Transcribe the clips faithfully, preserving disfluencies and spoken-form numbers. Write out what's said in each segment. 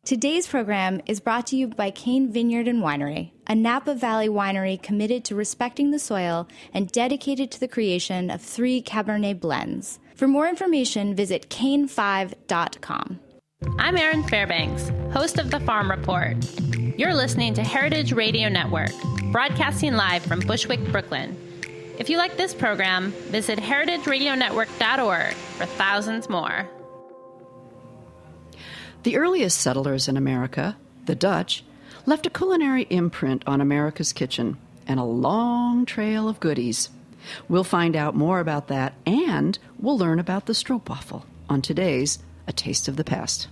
Today's program is brought to you by Cane Vineyard and Winery, a Napa Valley winery committed to respecting the soil and dedicated to the creation of three Cabernet blends. For more information, visit cane five dot com. I'm Erin Fairbanks, host of The Farm Report. You're listening to Heritage Radio Network, broadcasting live from Bushwick, Brooklyn. If you like this program, visit heritage radio network dot org for thousands more. The earliest settlers in America, the Dutch, left a culinary imprint on America's kitchen and a long trail of goodies. We'll find out more about that, and we'll learn about the stroopwafel on today's A Taste of the Past.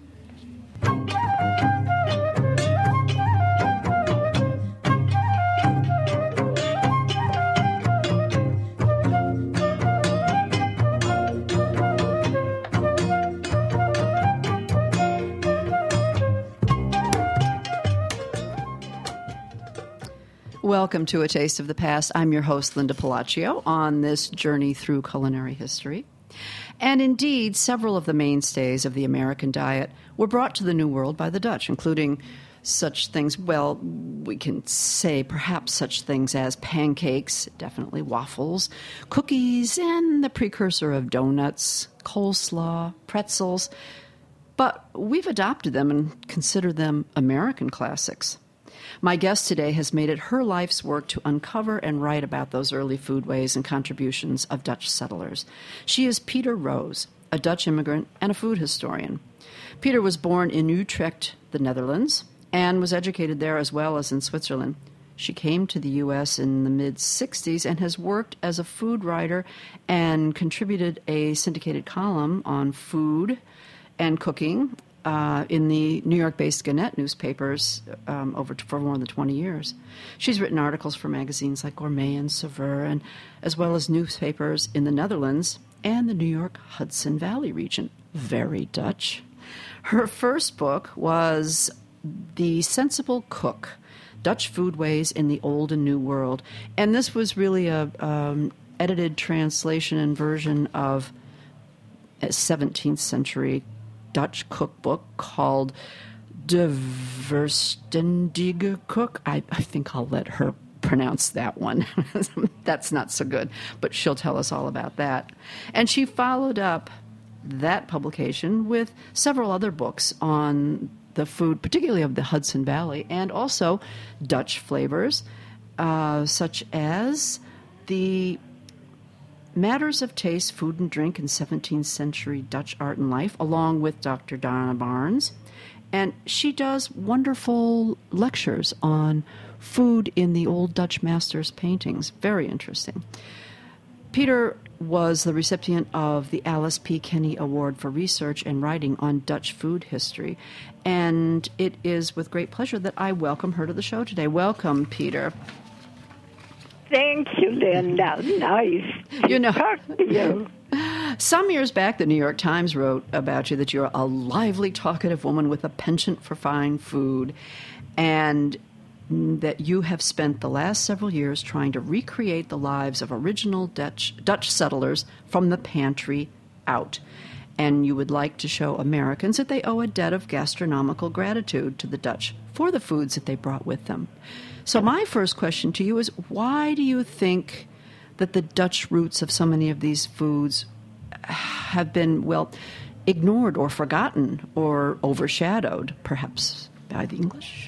Welcome to A Taste of the Past. I'm your host, Linda Palacio, on this journey through culinary history. And indeed, several of the mainstays of the American diet were brought to the New World by the Dutch, including such things, well, we can say perhaps such things as pancakes, definitely waffles, cookies, and the precursor of donuts, coleslaw, pretzels. But we've adopted them and considered them American classics. My guest today has made it her life's work to uncover and write about those early foodways and contributions of Dutch settlers. She is Peter Rose, a Dutch immigrant and a food historian. Peter was born in Utrecht, the Netherlands, and was educated there as well as in Switzerland. She came to the U S in the mid-sixties and has worked as a food writer and contributed a syndicated column on food and cooking Uh, in the New York-based Gannett newspapers um, over t- for more than twenty years. She's written articles for magazines like Gourmet and Saveur, and as well as newspapers in the Netherlands and the New York Hudson Valley region. Very Dutch. Her first book was The Sensible Cook, Dutch Foodways in the Old and New World. And this was really a um, edited translation and version of a seventeenth century Dutch cookbook called De Verstandige Cook. I, I think I'll let her pronounce that one. That's not so good, but she'll tell us all about that. And she followed up that publication with several other books on the food, particularly of the Hudson Valley, and also Dutch flavors, uh, such as the Matters of Taste, Food and Drink in seventeenth century Dutch Art and Life, along with Doctor Donna Barnes. And she does wonderful lectures on food in the old Dutch masters' paintings. Very interesting. Peter was the recipient of the Alice P. Kenny Award for Research and Writing on Dutch Food History. And it is with great pleasure that I welcome her to the show today. Welcome, Peter. Thank you, Linda. Nice you know, to talk to you. Some years back, the New York Times wrote about you that you're a lively, talkative woman with a penchant for fine food, and that you have spent the last several years trying to recreate the lives of original Dutch, Dutch settlers from the pantry out. And you would like to show Americans that they owe a debt of gastronomical gratitude to the Dutch for the foods that they brought with them. So my first question to you is, why do you think that the Dutch roots of so many of these foods have been, well, ignored or forgotten or overshadowed, perhaps, by the English?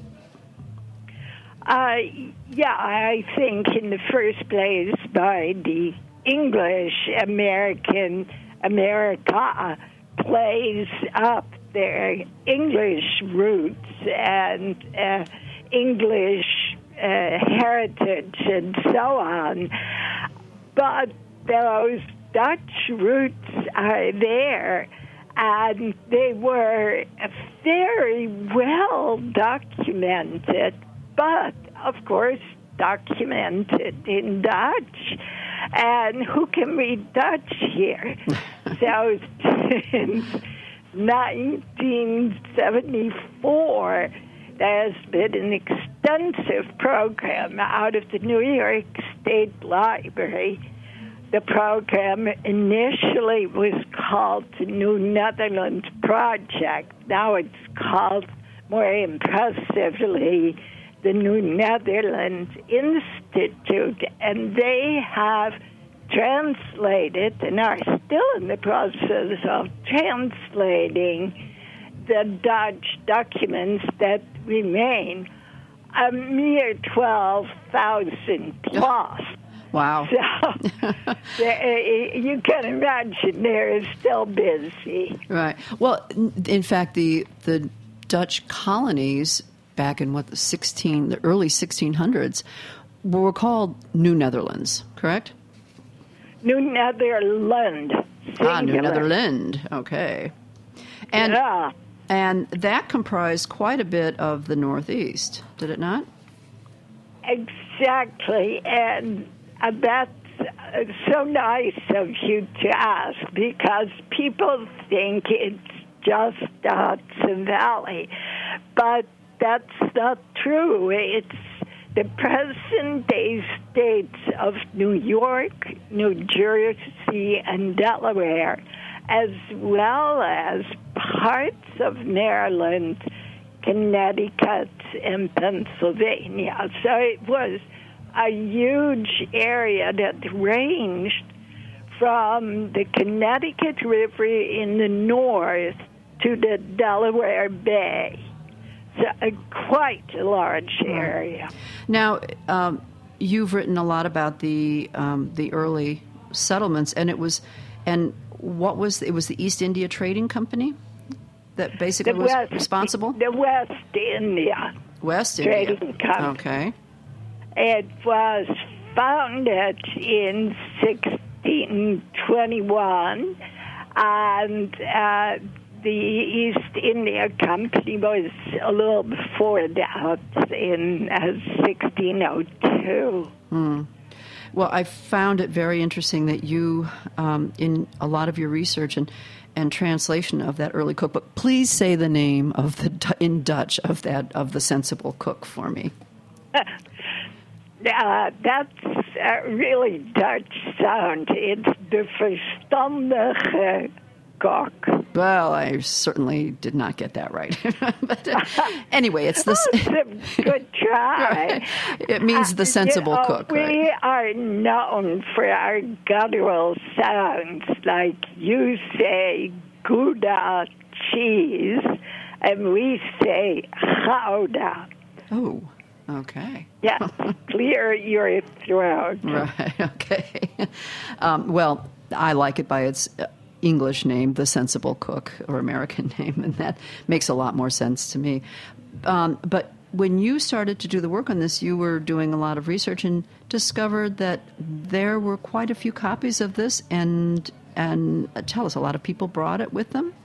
Uh, yeah, I think in the first place by the English. American America plays up their English roots and uh, English uh, heritage and so on. But those Dutch roots are there, and they were very well documented, but, of course, documented in Dutch. And who can read Dutch here? So since nineteen seventy-four, there's been an extensive program out of the New York State Library the program initially was called the New Netherlands Project. Now it's called, more impressively, the New Netherlands Institute, and they have translated and are still in the process of translating the Dutch documents that remain, a mere twelve thousand plus. Wow. So you can imagine they're still busy. Right. Well, in fact, the the Dutch colonies back in what the sixteen the early sixteen hundreds were called New Netherlands, correct? New Netherland. Ah, New Netherland. Okay. And yeah. and that comprised quite a bit of the Northeast, did it not? Exactly. And uh, that's uh, so nice of you to ask, because people think it's just the Hudson Valley. But that's not true. It's the present-day states of New York, New Jersey, and Delaware, as well as parts of Maryland, Connecticut, and Pennsylvania. So it was a huge area that ranged from the Connecticut River in the north to the Delaware Bay. So a, quite a large area. Now, um, you've written a lot about the um, the early settlements, and it was, and what was it was the East India Trading Company that basically the was West, responsible. The West India West Trading India. Company. Okay. It was founded in sixteen twenty-one, and uh, the East India Company was a little before that, in uh, sixteen oh two. Hmm. Well, I found it very interesting that you, um, in a lot of your research and, and translation of that early cookbook, please say the name of the in Dutch of that of the Sensible Cook for me. Uh, that's a really Dutch sound. It's the verstandige kok. Well, I certainly did not get that right. But uh, anyway, it's the... Oh, it's a good try. It means the sensible uh, you know, cook, we right? We are known for our guttural sounds, like you say Gouda cheese, and we say Gouda. Oh, okay. Yeah, clear your throat. Right, okay. Um, well, I like it by its English name, the Sensible Cook, or American name, and that makes a lot more sense to me. Um, but when you started to do the work on this, you were doing a lot of research and discovered that there were quite a few copies of this, and and uh, tell us, a lot of people brought it with them?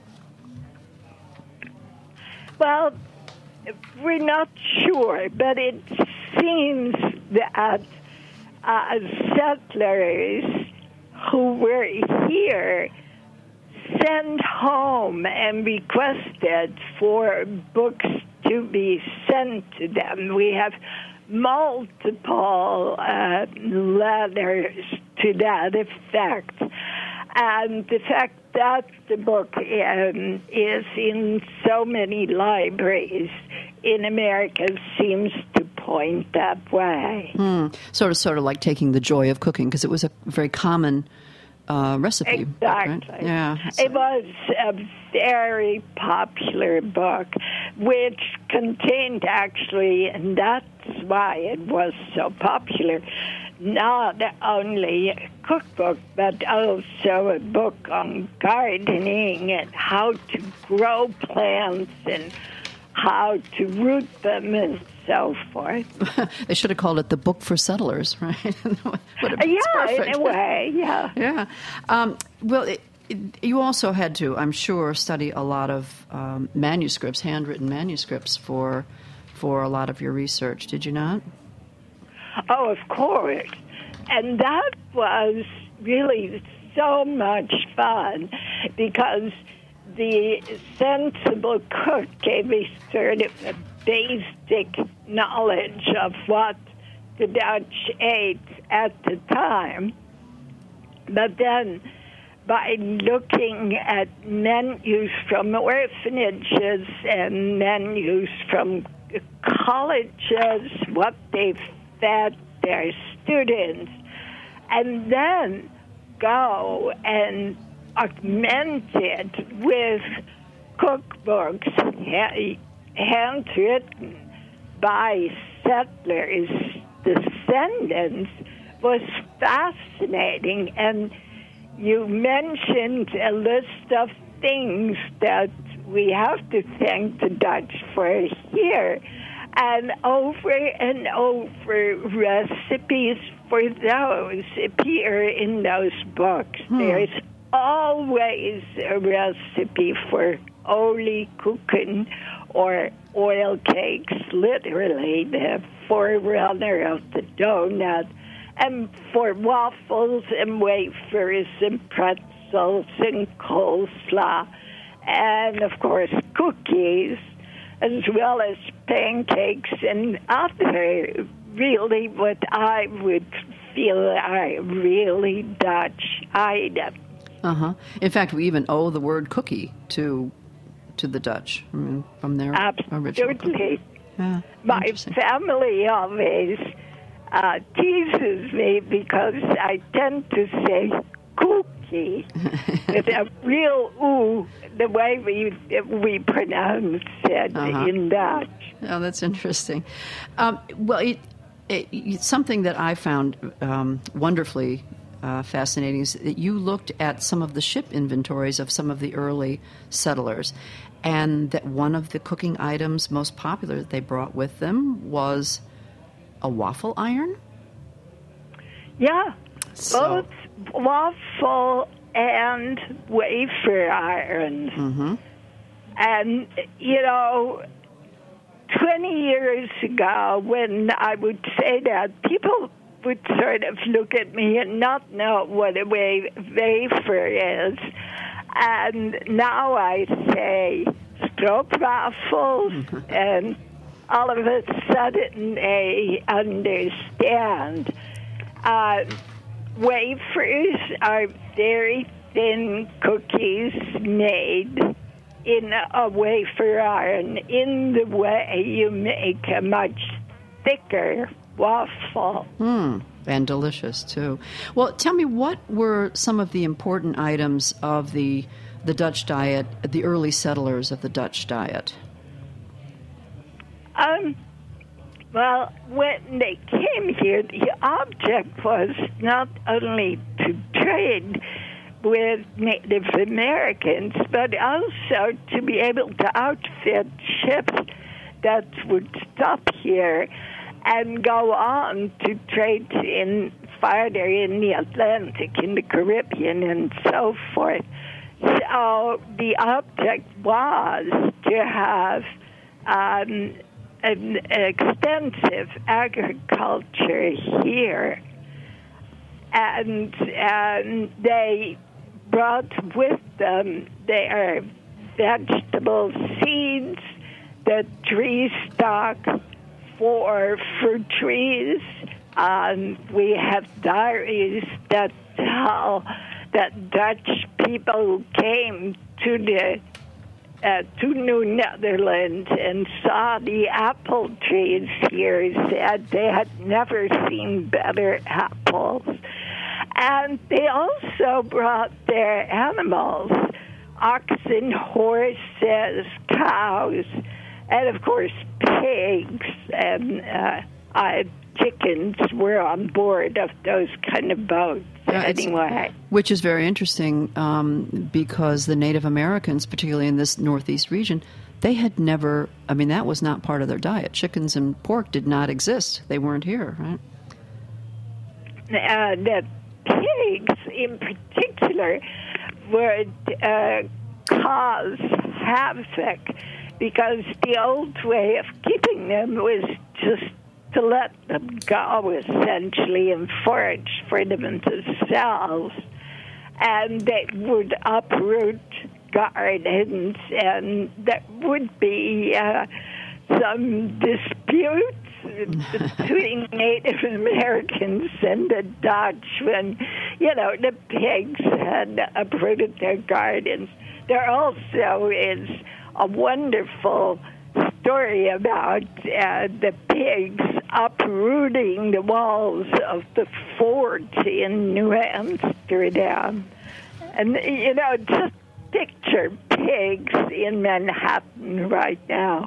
Well, we're not sure, but it seems that uh, settlers who were here sent home and requested for books to be sent to them. We have multiple uh, letters to that effect. And the fact that the book um, is in so many libraries in America seems to point that way. Hmm. Sort of, sort of like taking the joy of cooking, because it was a very common uh, recipe. Exactly. Right? Yeah. So. It was a very popular book, which contained actually, and that's why it was so popular, not only a cookbook, but also a book on gardening and how to grow plants and how to root them and so forth. They should have called it the Book for Settlers, right? Yeah, perfect. in a way, yeah. Yeah. Um, well, it, it, you also had to, I'm sure, study a lot of um, manuscripts, handwritten manuscripts for for a lot of your research, did you not? Oh, of course. And that was really so much fun, because the Sensible Cook gave me sort of a basic knowledge of what the Dutch ate at the time. But then, by looking at menus from orphanages and menus from colleges, what they fed their students, and then go and augment it with cookbooks ha- handwritten by settlers' descendants, was fascinating. And you mentioned a list of things that we have to thank the Dutch for here. And over and over, recipes for those appear in those books. Hmm. There's always a recipe for olie koeken, or oil cakes, literally the forerunner of the donut, and for waffles and wafers and pretzels and coleslaw, and of course cookies, as well as pancakes and other really what I would feel are really Dutch items. Uh-huh. In fact, we even owe the word cookie to to the Dutch, I mean, from their original. Absolutely. Yeah, my family always uh, teases me because I tend to say cookie with a real ooh, the way we we pronounce it uh-huh. in Dutch. Oh, that's interesting. Um, well, it, it, it's something that I found um, wonderfully Uh, fascinating is that you looked at some of the ship inventories of some of the early settlers, and that one of the cooking items most popular that they brought with them was a waffle iron? Yeah, so. both waffle and wafer irons. Mm-hmm. And, you know, twenty years ago when I would say that, people would sort of look at me and not know what a wa- wafer is. And now I say stroopwafels, and all of a sudden they understand. Uh, wafers are very thin cookies made in a wafer iron in the way you make a much thicker waffle. Mm, and delicious, too. Well, tell me, what were some of the important items of the the Dutch diet, the early settlers of the Dutch diet? Um, well, when they came here, the object was not only to trade with Native Americans, but also to be able to outfit ships that would stop here and go on to trade in farther in the Atlantic, in the Caribbean, and so forth. So the object was to have um, an extensive agriculture here. And, and they brought with them their vegetable seeds, the tree stock, for fruit trees. Um, we have diaries that tell that Dutch people who came to the uh, to New Netherlands and saw the apple trees here said they had never seen better apples. And they also brought their animals, oxen, horses, cows, and, of course, pigs and uh, uh, chickens were on board of those kind of boats yeah, anyway. Which is very interesting um, because the Native Americans, particularly in this northeast region, they had never, I mean, that was not part of their diet. Chickens and pork did not exist. They weren't here, right? Uh, the pigs, in particular, would uh, cause havoc, because the old way of keeping them was just to let them go, essentially, and forage for them themselves. And they would uproot gardens, and there would be uh, some disputes between Native Americans and the Dutch when, you know, the pigs had uprooted their gardens. There also is a wonderful story about uh, the pigs uprooting the walls of the fort in New Amsterdam. And, you know, just picture pigs in Manhattan right now.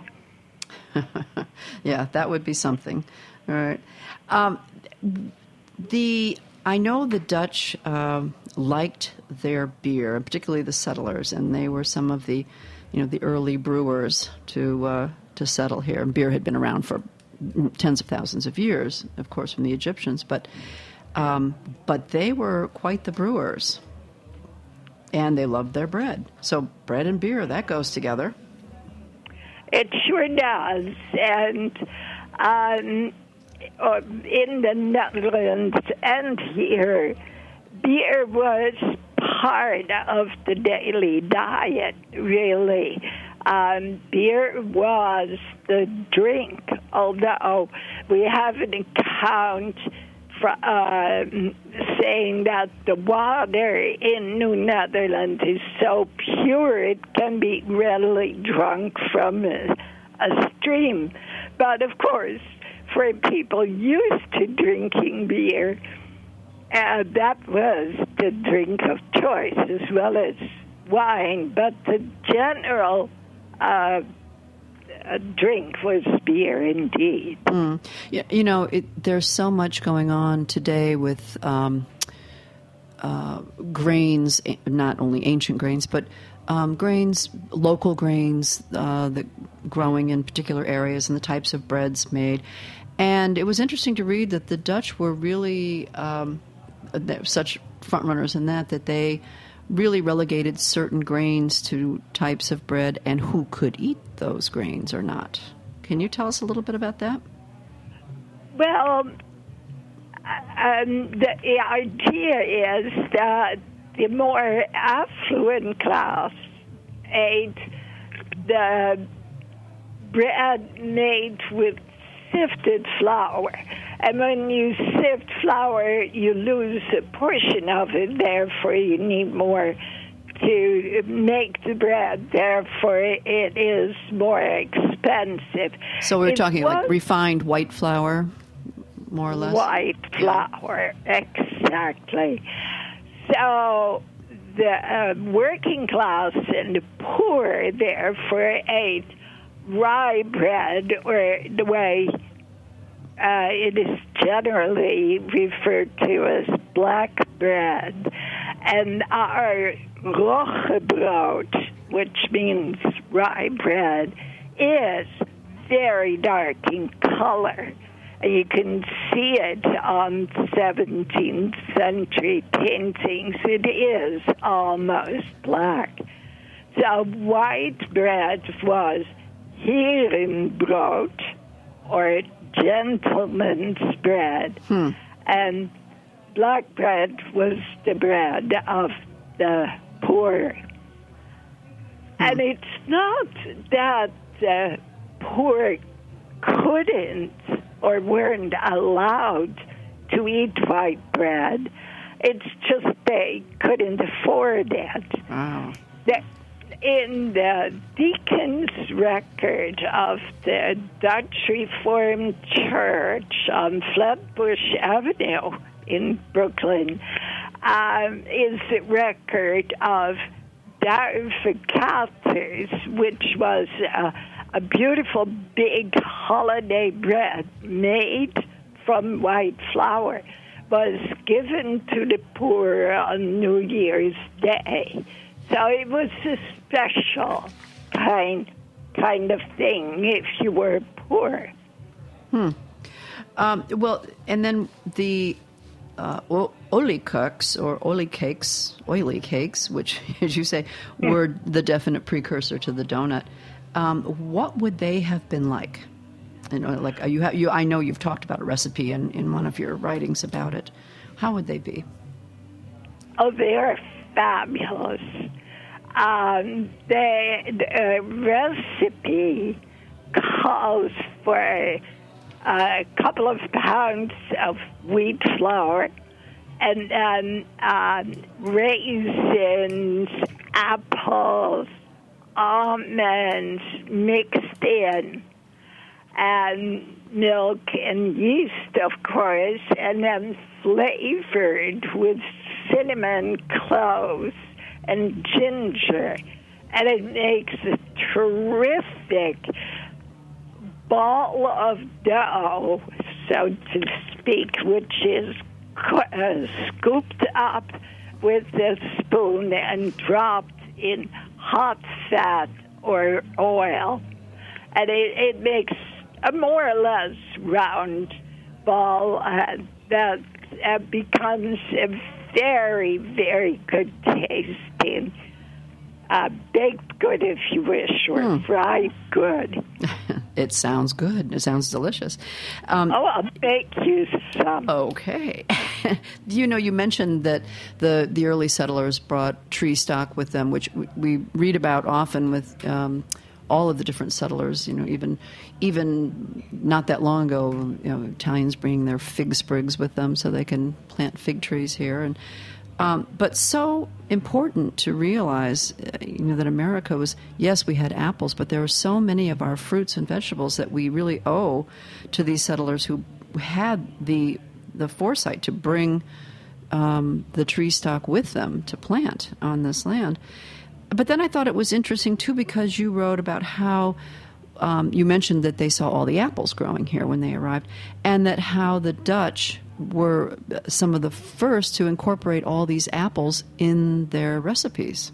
Yeah, that would be something. All right. Um, the I know the Dutch um, liked their beer, particularly the settlers, and they were some of the, you know, the early brewers to uh, to settle here. And beer had been around for tens of thousands of years, of course, from the Egyptians, but um, but they were quite the brewers, and they loved their bread. So bread and beer, that goes together. It sure does, and um, in the Netherlands and here, beer was part of the daily diet, really. Um, beer was the drink, although we have an account for, uh, saying that the water in New Netherlands is so pure it can be readily drunk from a, a stream. But of course, for people used to drinking beer, uh, that was the drink of choice as well as wine. But the general uh, a drink was beer, indeed. Mm. Yeah, you know, it, there's so much going on today with um, uh, grains, not only ancient grains, but um, grains, local grains uh, that growing in particular areas and the types of breads made. And it was interesting to read that the Dutch were really um, such front runners in that, that they really relegated certain grains to types of bread and who could eat those grains or not. Can you tell us a little bit about that? Well, um, the, the idea is that the more affluent class ate the bread made with sifted flour. And when you sift flour, you lose a portion of it. Therefore, you need more to make the bread. Therefore, it is more expensive. So we're it talking like refined white flour, more or less? White flour, yeah. Exactly. So the uh, working class and the poor, therefore, ate rye bread, or the way uh, it is generally referred to as black bread. And our roggebrood, which means rye bread, is very dark in color. You can see it on seventeenth century paintings. It is almost black. So white bread was herenbrood, or gentleman's bread, hmm. and black bread was the bread of the poor. Hmm. And it's not that the poor couldn't or weren't allowed to eat white bread. It's just they couldn't afford it. Wow. The, in the Deacon's record of the Dutch Reformed Church on Flatbush Avenue in Brooklyn, um, is the record of Duivekaters, which was a, a beautiful big holiday bread made from white flour, was given to the poor on New Year's Day. So it was a special kind kind of thing if you were poor. Hmm. Um, well, and then the uh, oliekoeks, or olie cakes, oily cakes, which, as you say, were the definite precursor to the donut. Um, what would they have been like? You know, like you, have, you, I know you've talked about a recipe in, in one of your writings about it. How would they be? Oh, they are fabulous. Um, the, the recipe calls for a couple of pounds of wheat flour, and then um, raisins, apples, almonds mixed in, and milk and yeast, of course, and then flavored with cinnamon, cloves, and ginger. And it makes a terrific ball of dough, so to speak, which is uh, scooped up with a spoon and dropped in hot fat or oil. And it, it makes a more or less round ball uh, that uh, becomes a very, very good tasting uh, baked good, if you wish, or mm. fried good. It sounds good. It sounds delicious. Um, oh, I'll bake you some. Okay. You know, you mentioned that the, the early settlers brought tree stock with them, which we, we read about often with um, all of the different settlers. You know, even even not that long ago, you know, Italians bringing their fig sprigs with them so they can plant fig trees here. And Um, but so important to realize, uh, you know, that America was, yes, we had apples, but there were so many of our fruits and vegetables that we really owe to these settlers who had the the foresight to bring um, the tree stock with them to plant on this land. But then I thought it was interesting, too, because you wrote about how um, you mentioned that they saw all the apples growing here when they arrived, and that how the Dutch were some of the first to incorporate all these apples in their recipes.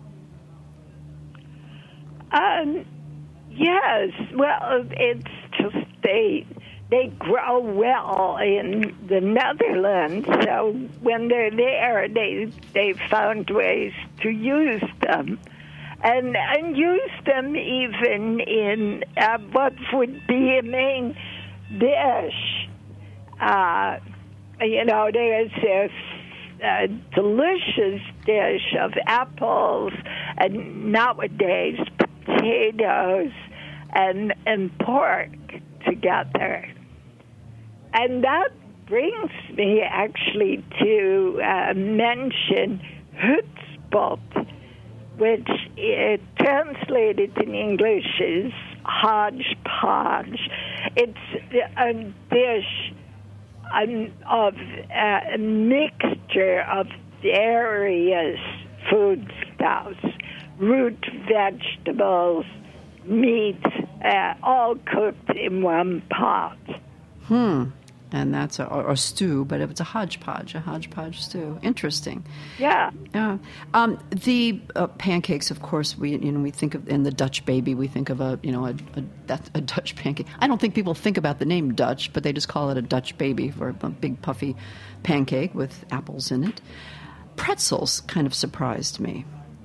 Um, yes. Well, it's just they they grow well in the Netherlands, so when they're there, they they found ways to use them, and and use them even in uh, what would be a main dish. Uh, you know, there's a, a delicious dish of apples and nowadays potatoes and and pork together. And that brings me actually to uh, mention hutspot, which it translated in English is hodgepodge. It's a dish of uh, a mixture of various foodstuffs, root vegetables, meat, uh, all cooked in one pot. Hmm. And that's a, a stew, but it's a hodgepodge, a hodgepodge stew. Interesting. Yeah. Yeah. Um, the uh, pancakes, of course, we you know we think of in the Dutch baby, we think of a you know a, a, a Dutch pancake. I don't think people think about the name Dutch, but they just call it a Dutch baby for a big puffy pancake with apples in it. Pretzels kind of surprised me.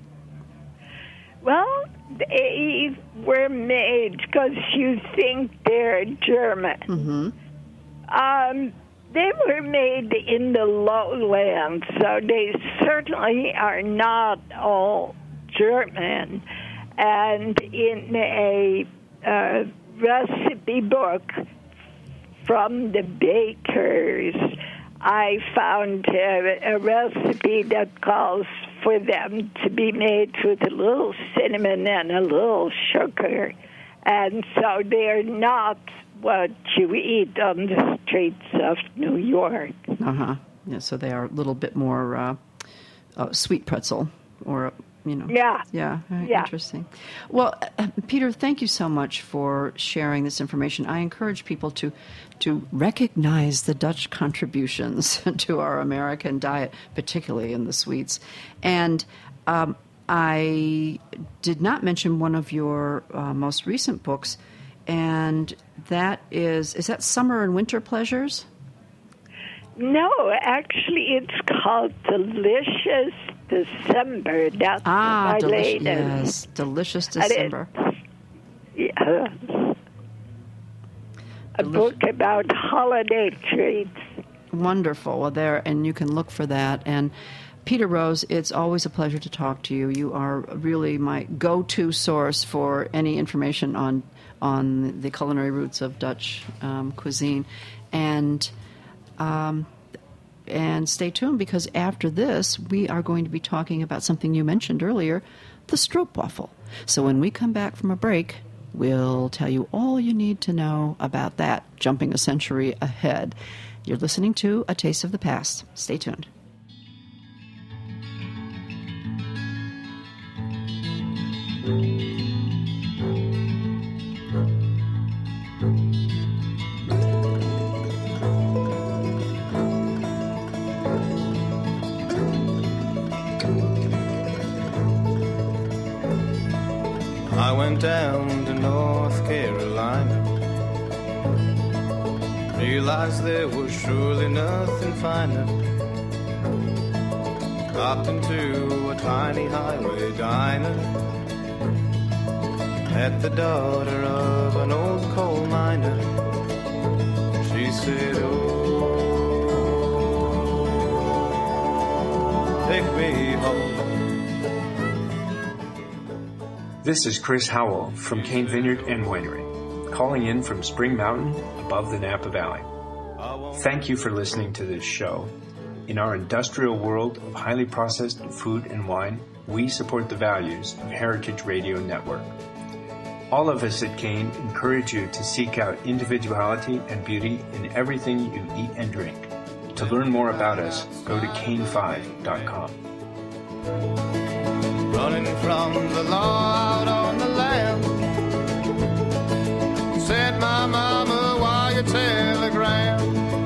Well, they were made because you think they're German. Mm-hmm. Um, they were made in the lowlands, so they certainly are not all German. And in a uh, recipe book from the bakers, I found a, a recipe that calls for them to be made with a little cinnamon and a little sugar. And so they're not what you eat on the streets of New York. Uh-huh. Yeah, so they are a little bit more uh, uh, sweet pretzel or, you know. Yeah. Yeah, very yeah. Interesting. Well, uh, Peter, thank you so much for sharing this information. I encourage people to to recognize the Dutch contributions to our American diet, particularly in the sweets. And um, I did not mention one of your uh, most recent books, and that is, is that Summer and Winter Pleasures? No, actually it's called Delicious December. That's ah, my deli- latest. Yes, Delicious December. It, yeah. A Delici- book about holiday treats. Wonderful. Well, there, and you can look for that. And Peter Rose, it's always a pleasure to talk to you. You are really my go-to source for any information on on the culinary roots of Dutch um, cuisine. And um, and stay tuned, because after this, we are going to be talking about something you mentioned earlier, the stroopwafel. So when we come back from a break, we'll tell you all you need to know about that, jumping a century ahead. You're listening to A Taste of the Past. Stay tuned. I went down to North Carolina, realized there was surely nothing finer. Stopped into a tiny highway diner, met the daughter of an old coal miner. She said, oh, take me home. This is Chris Howell from Cain Vineyard and Winery, calling in from Spring Mountain above the Napa Valley. Thank you for listening to this show. In our industrial world of highly processed food and wine, we support the values of Heritage Radio Network. All of us at Cain encourage you to seek out individuality and beauty in everything you eat and drink. To learn more about us, go to cain five dot com. Running from the law out on the land, sent my mama wire telegram,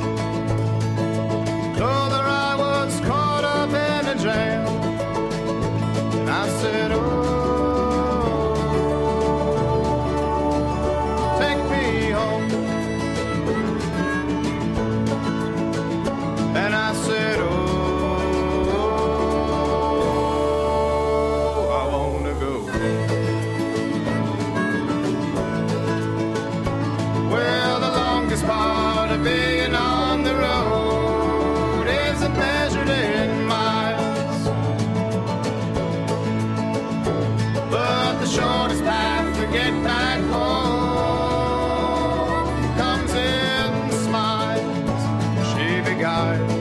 told her I was caught up in a jam, and I said, oh, take me home, and I said, oh, part of being on the road isn't measured in miles, but the shortest path to get back home comes in smiles she beguiles.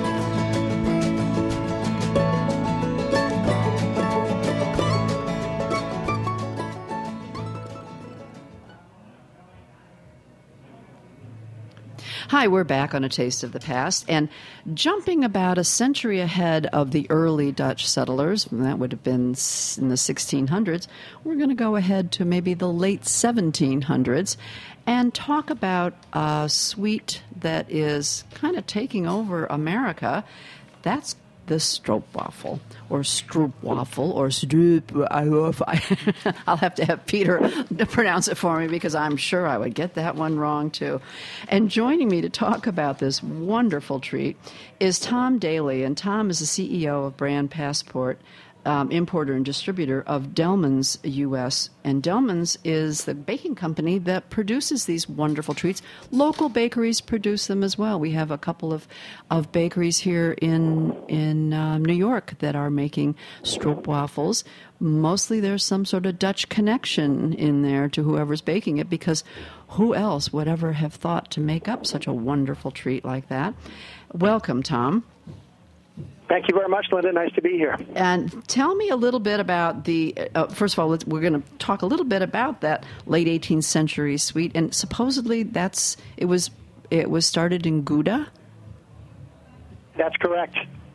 Hi, we're back on A Taste of the Past, and jumping about a century ahead of the early Dutch settlers, and that would have been in the sixteen hundreds, we're going to go ahead to maybe the late seventeen hundreds and talk about a sweet that is kind of taking over America. That's the stroopwafel, or stroopwafel, or stroop. I'll have to have Peter pronounce it for me, because I'm sure I would get that one wrong too. And joining me to talk about this wonderful treat is Tom Daly, and Tom is the C E O of Brand Passport, um, importer and distributor of Delman's U S And Delman's is the baking company that produces these wonderful treats. Local bakeries produce them as well. We have a couple of, of bakeries here in in um, New York that are making stroopwafels. Mostly there's some sort of Dutch connection in there to whoever's baking it, because who else would ever have thought to make up such a wonderful treat like that? Welcome, Tom. Thank you very much, Linda. Nice to be here. And tell me a little bit about the, uh, first of all, let's, we're going to talk a little bit about that late eighteenth century sweet. And supposedly that's, it was, it was started in Gouda? That's correct.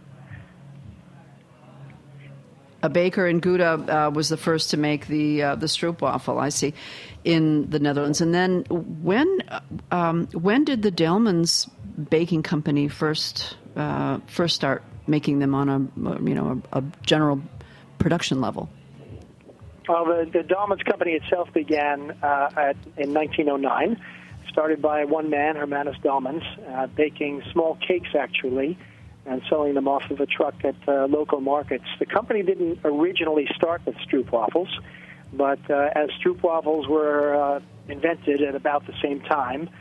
A baker in Gouda uh, was the first to make the uh, the stroopwafel, I see, in the Netherlands. And then when um, when did the Delman's baking company first uh, first start making them on a you know a, a general production level? Well, the, the Delman's company itself began uh, at, in nineteen oh nine, started by one man, Hermanus Delmans, uh, baking small cakes actually, and selling them off of a truck at uh, local markets. The company didn't originally start with stroopwafels, but uh, as stroopwafels were uh, invented at about the same time,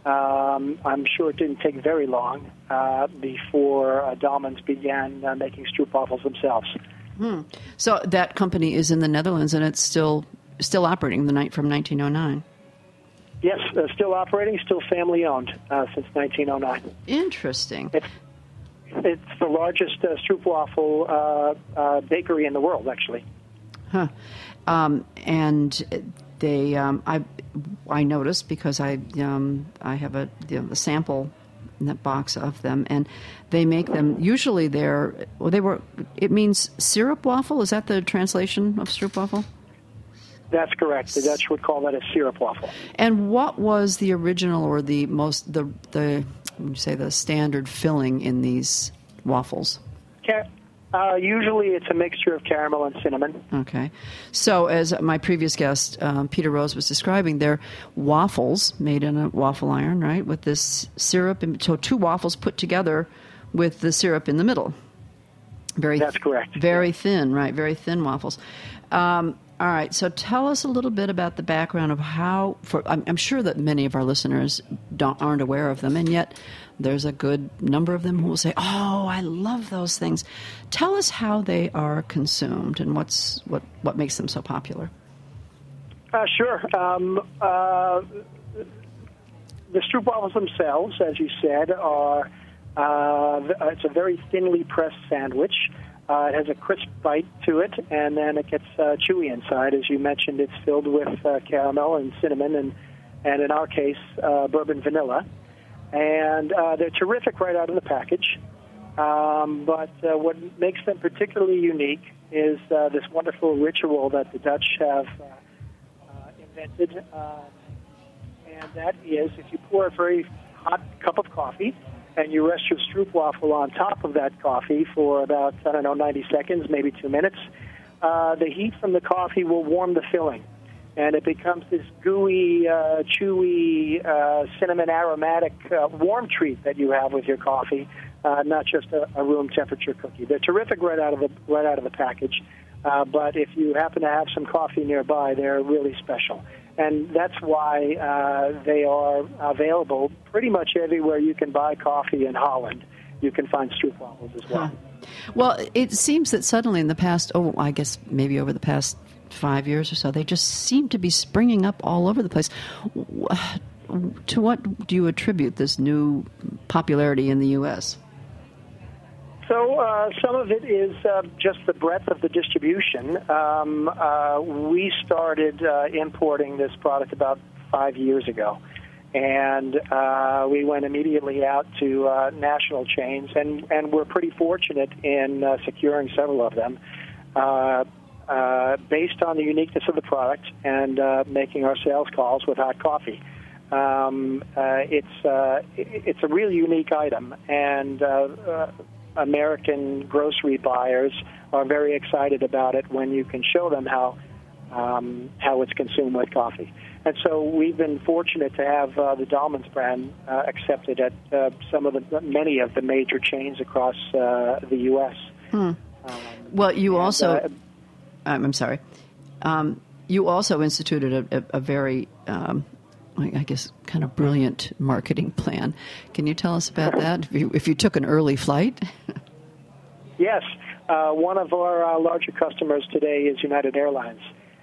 Um, I'm sure it didn't take very long uh, before uh, Dahlmann's began uh, making stroopwafels themselves. Hmm. So that company is in the Netherlands, and it's still still operating the night from nineteen oh nine. Yes, uh, still operating, still family-owned uh, since nineteen oh nine. Interesting. It's, it's the largest uh, stroopwafel uh, uh, bakery in the world, actually. Huh. Um, and they, um, I, I noticed because I, um, I have a, you know, a sample in that box of them, and they make them. Usually, they're well, they were. It means syrup waffle. Is that the translation of stroopwafel? That's correct. The Dutch would call that a syrup waffle. And what was the original or the most the the would you say the standard filling in these waffles? Car- uh, usually, it's a mixture of caramel and cinnamon. Okay. So, as my previous guest um, Peter Rose was describing, they're waffles made in a waffle iron, right? With this syrup, in, so two waffles put together with the syrup in the middle. Very. That's correct. Very thin, right? Very thin waffles. Um, All right, so tell us a little bit about the background of how. For I'm, I'm sure that many of our listeners don't aren't aware of them, and yet there's a good number of them who will say, "Oh, I love those things." Tell us how they are consumed and what's what what makes them so popular. Uh, sure. Um, uh, the stroopwafels themselves, as you said, are uh, it's a very thinly pressed sandwich. Uh, it has a crisp bite to it, and then it gets uh, chewy inside. As you mentioned, it's filled with uh, caramel and cinnamon, and, and in our case, uh, bourbon vanilla. And uh, they're terrific right out of the package. Um, but uh, what makes them particularly unique is uh, this wonderful ritual that the Dutch have uh, uh, invented. Uh, and that is, if you pour a very hot cup of coffee, and you rest your stroopwafel on top of that coffee for about, I don't know, ninety seconds, maybe two minutes, uh, the heat from the coffee will warm the filling. And it becomes this gooey, uh, chewy, uh, cinnamon aromatic uh, warm treat that you have with your coffee, uh, not just a, a room temperature cookie. They're terrific right out of the right out of the package. Uh, but if you happen to have some coffee nearby, they're really special. And that's why uh, they are available pretty much everywhere you can buy coffee in Holland. You can find stroopwafels as well. Huh. Well, it seems that suddenly in the past, oh, I guess maybe over the past five years or so, they just seem to be springing up all over the place. To what do you attribute this new popularity in the U S? So uh, some of it is uh, just the breadth of the distribution. Um, uh, we started uh, importing this product about five years ago, and uh, we went immediately out to uh, national chains, and, and we're pretty fortunate in uh, securing several of them uh, uh, based on the uniqueness of the product and uh, making our sales calls with hot coffee. Um, uh, it's uh, it's a really unique item, and uh, uh, American grocery buyers are very excited about it when you can show them how um, how it's consumed with coffee. And so we've been fortunate to have uh, the Dahlmann's brand uh, accepted at uh, some of the many of the major chains across uh, the U S. Hmm. Um, well, you and, also, uh, I'm sorry, um, you also instituted a, a, a very um, I guess, kind of brilliant marketing plan. Can you tell us about that? If you, if you took an early flight? Yes. Uh, one of our uh, larger customers today is United Airlines.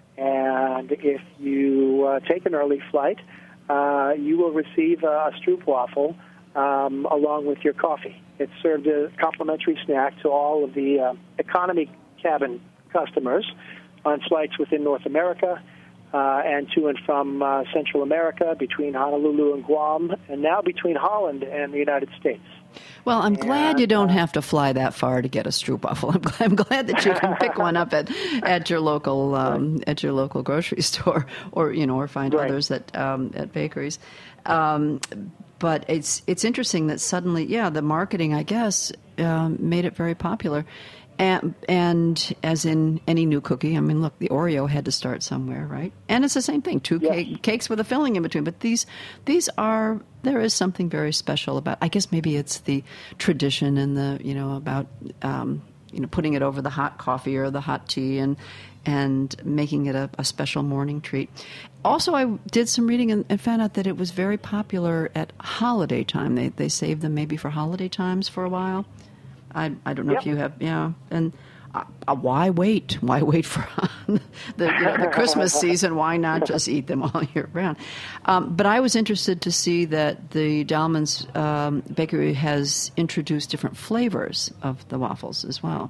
And if you uh, take an early flight, uh, you will receive a stroopwafel um, along with your coffee. It's served as a complimentary snack to all of the uh, economy cabin customers on flights within North America, Uh, and to and from uh, Central America, between Honolulu and Guam, and now between Holland and the United States. Well, I'm and, glad you don't uh, have to fly that far to get a stroopwafel. I'm glad, I'm glad that you can pick one up at, at your local um, right. at your local grocery store, or you know, or find right. others at um, at bakeries. Um, but it's it's interesting that suddenly, yeah, the marketing, I guess, um, made it very popular. And, and as in any new cookie, I mean, look, the Oreo had to start somewhere, right? And it's the same thing, two yes. cake, cakes with a filling in between. But these these are, there is something very special about, I guess maybe it's the tradition and the, you know, about um, you know, putting it over the hot coffee or the hot tea and and making it a, a special morning treat. Also, I did some reading and, and found out that it was very popular at holiday time. They they saved them maybe for holiday times for a while. I I don't know Yep. if you have, yeah. And uh, uh, why wait? Why wait for the, you know, the Christmas season? Why not just eat them all year round? Um, but I was interested to see that the Dahlman's um, Bakery has introduced different flavors of the waffles as well.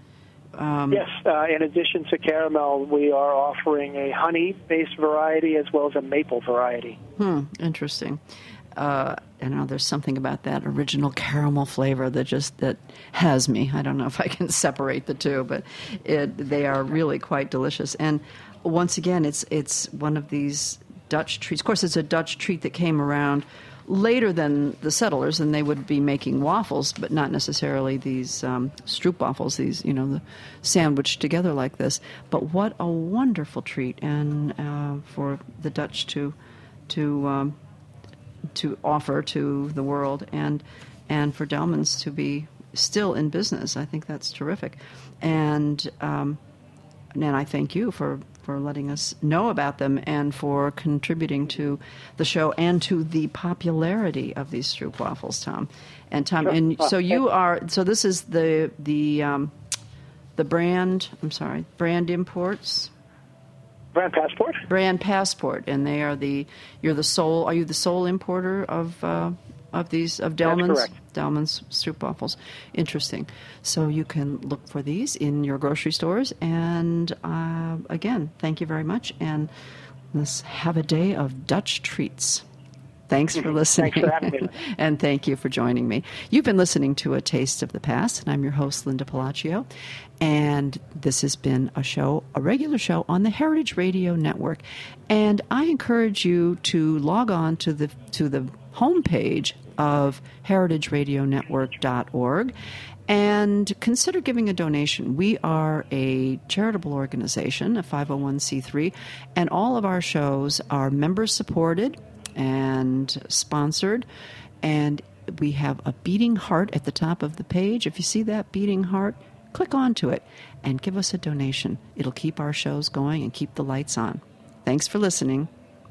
Um, Yes, uh, in addition to caramel, we are offering a honey-based variety as well as a maple variety. Hmm, interesting. Uh, I know there's something about that original caramel flavor that just that has me. I don't know if I can separate the two, but it, they are really quite delicious. And once again, it's it's one of these Dutch treats. Of course, it's a Dutch treat that came around later than the settlers, and they would be making waffles, but not necessarily these um, stroopwafels, these, you know, the sandwiched together like this. But what a wonderful treat, and uh, for the Dutch to to um, to offer to the world, and and for Dahlman's to be still in business. I think that's terrific, and um, and I thank you for. for letting us know about them and for contributing to the show and to the popularity of these stroopwafels, Tom. And Tom, and so you are. So this is the the um, the brand. I'm sorry, Brand Imports. Brand Passport? Brand Passport, and they are the. You're the sole. Are you the sole importer of uh, of these of Dahlman's? That's correct. Dahlman's stroopwafels. Interesting. So you can look for these in your grocery stores. And uh, again, thank you very much. And let's have a day of Dutch treats. Thanks for listening. Thanks for having me. And thank you for joining me. You've been listening to A Taste of the Past, and I'm your host, Linda Palacio. And this has been a show, a regular show on the Heritage Radio Network. And I encourage you to log on to the to the homepage of heritage radio network dot org and consider giving a donation. We are a charitable organization, a five oh one c three, and all of our shows are member-supported and sponsored, and we have a beating heart at the top of the page. If you see that beating heart, click onto it and give us a donation. It'll keep our shows going and keep the lights on. Thanks for listening.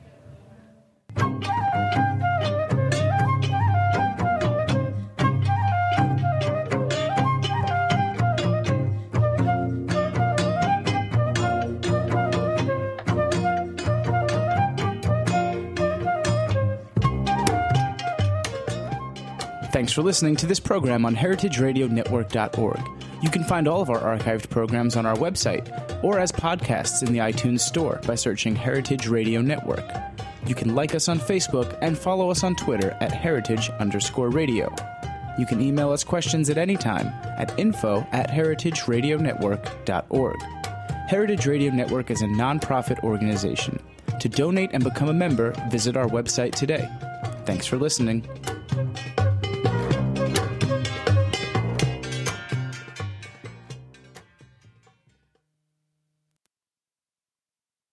Thanks for listening to this program on heritage radio network dot org. You can find all of our archived programs on our website or as podcasts in the iTunes Store by searching Heritage Radio Network. You can like us on Facebook and follow us on Twitter at heritage underscore radio. You can email us questions at any time at info at heritage radio network dot org. Heritage Radio Network is a nonprofit organization. To donate and become a member, visit our website today. Thanks for listening.